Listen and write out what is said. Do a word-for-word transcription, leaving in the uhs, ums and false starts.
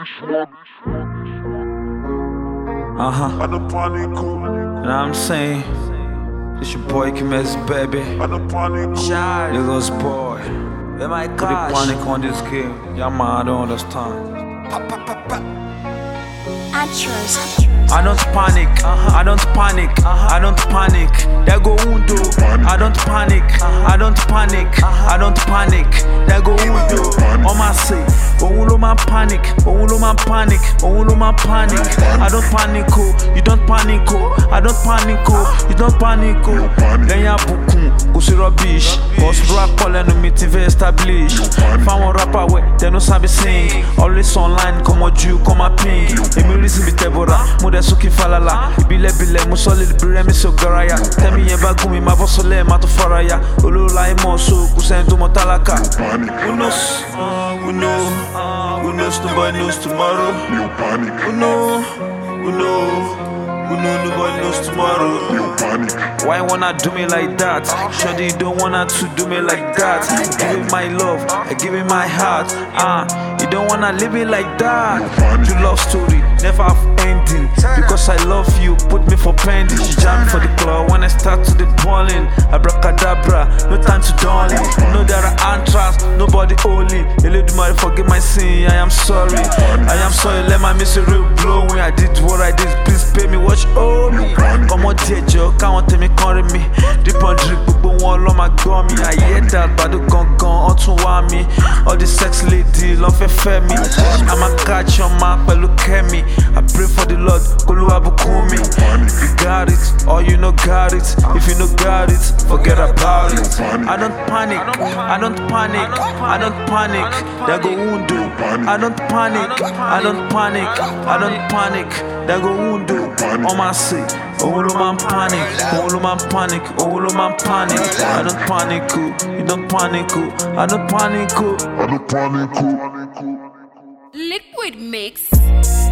Uh huh. You know what I'm saying? It's your boy Kimes, baby. Lagos boy. Put the panic on this game. Yeah, man, I don't understand. I don't panic, I don't panic, I don't panic. They go undo. I don't panic, I don't panic, I don't panic. They go undo. On my say, oh no man panic, oh no man panic, oh no man panic. I don't panic, oh, you don't panic, oh, I don't panic, oh, you don't panic, oh. Then ya bukun, go see rubbish. Cause rap calling no meeting very established. Found one rapper where they no sabi sing. Always online, come on you, come on ping. Emi listen be tebora. Mude suki falala, ibile bile musoli bire mi so garaya. Temi yeba gumi ma bosole ma to faraya. Olola imo so kusendu motalaka. Who knows? Who knows? Who knows? Nobody knows tomorrow. No panic. Who knows? Who knows? Who knows? Nobody knows tomorrow. No panic. Why wanna do me like that? Surely you don't wanna to do me like that. Give it my love, I give it my heart. Ah, uh, you don't wanna live it like that. Your love story never have ending. Because I love you, put me for pending. She jam for the club when I start to the dwelling. Abracadabra, no time to darling. No there are anthrax, nobody holy. Eledumare forgive my sin, I am sorry. I am sorry, let my misery blow. When I did what I did, please pay me what you owe me. Come on, dear Joe, can't want me calling me. Deep on drip, but one love my gummy. I hear that, but the gun gun, on to want me. All the sex lady, love and me. I'ma catch your map, but look at me. I pray for the Lord, Koluwa bukumi. You got it, or you no got it. If you no got it, forget about it. I don't panic, I don't panic, I don't panic. They go undo. I don't panic, I don't panic, I don't panic. They go undo. On my say, oh no man panic, oh no man panic, oh no man panic. I don't panic, you don't panic, I don't panic, I don't panic. Liquid Mix.